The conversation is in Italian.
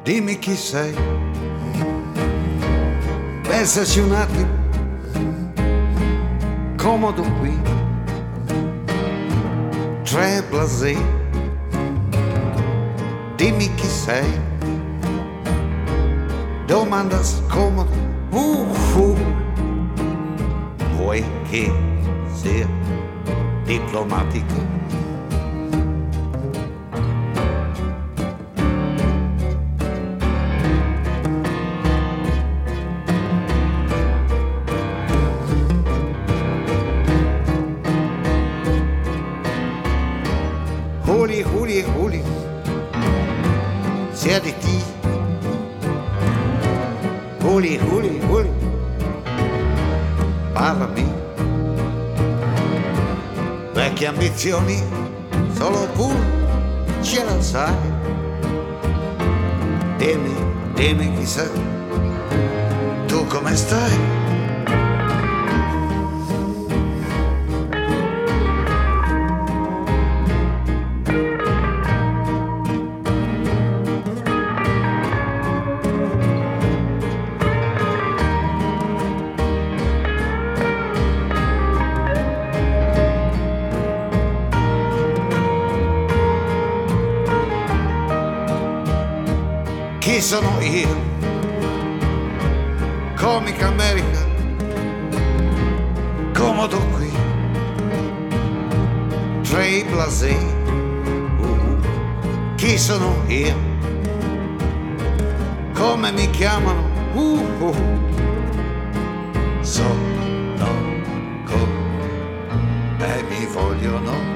dimmi chi sei, pensaci un attimo, comodo qui, tre blasé, dimmi chi sei, domanda scomoda, vuoi che sia diplomatico? Juli, siediti. Juli, parlami. Vecchie ambizioni, solo pur ce la sai. Dimmi chi sei, tu come stai? Chi sono io? Comica America, comodo qui, Trey Blasé. Chi sono io? Come mi chiamano? Sono come mi vogliono.